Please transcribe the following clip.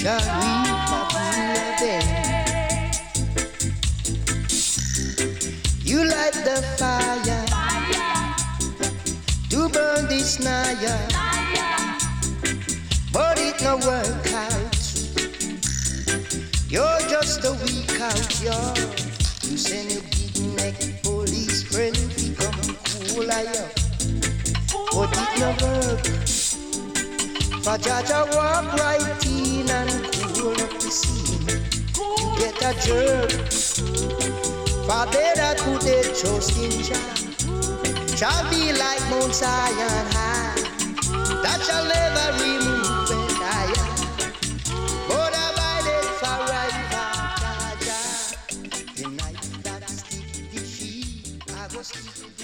shall reap a them. You light the fire to burn this naya, but it no work out. You're just a weak out, yo. You send a big neck police friend, become cool yo. But it no work. For Jaja walk right in and cool up the scene. You get a jerk. For better could they trust in Jah. Shall be like Mount Zion high. That shall never remove it higher. But abided forever, Jaja. The night that stick the sheep, I go sleep.